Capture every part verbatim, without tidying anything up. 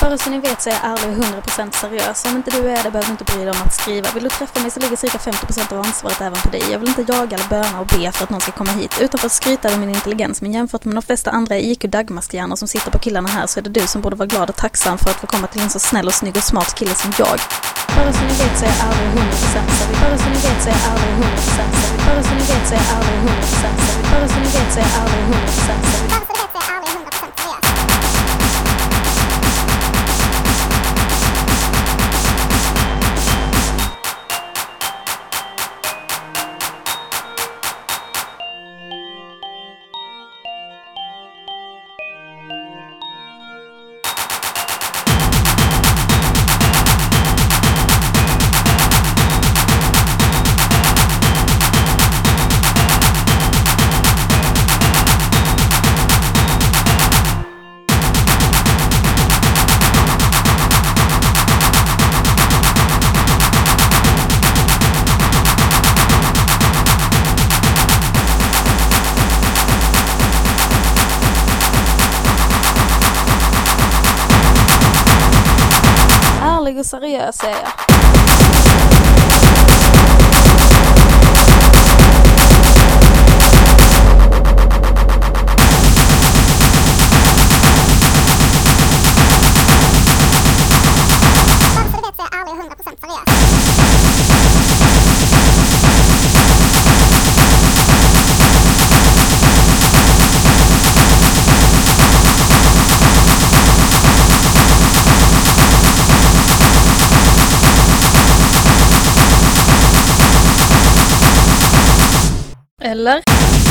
Bara så ni vet så är jag ärlig och hundra procent seriös. Om inte du är det behöver du inte bry dig om att skriva. Vill du träffa mig så ligger cirka femtio procent av ansvaret även på dig. Jag vill inte jaga eller böna och be för att någon ska komma hit. Utan för att skryta över min intelligens. Men jämfört med de flesta andra I Q Dagmarstjärnor som sitter på killarna här så är det du som borde vara glad och tacksam för att få komma till en så snäll och snygg och smart kille som jag. Bara så ni vet så är jag ärlig och hundra procent seriös. Bara så ni vet så är jag ärlig och hundra procent seriös. Bara så ni vet så är jag ärlig och hundra procent seriös. Bara så ni vet så är jag ärlig och hundra procent seriös. Ärlig och seriös är jag. Eller?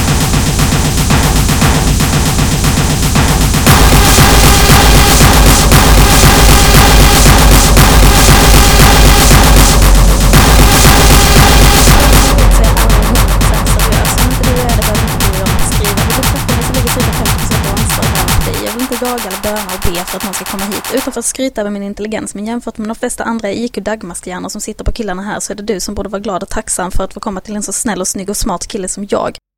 Jaga eller böna och be för att någon ska komma hit. Utan för att skryta över min intelligens. Men jämfört med de flesta andra I Q Dagmarstjärnor som sitter på killarna här så är det du som borde vara glad och tacksam för att få komma till en så snäll och snygg och smart kille som jag.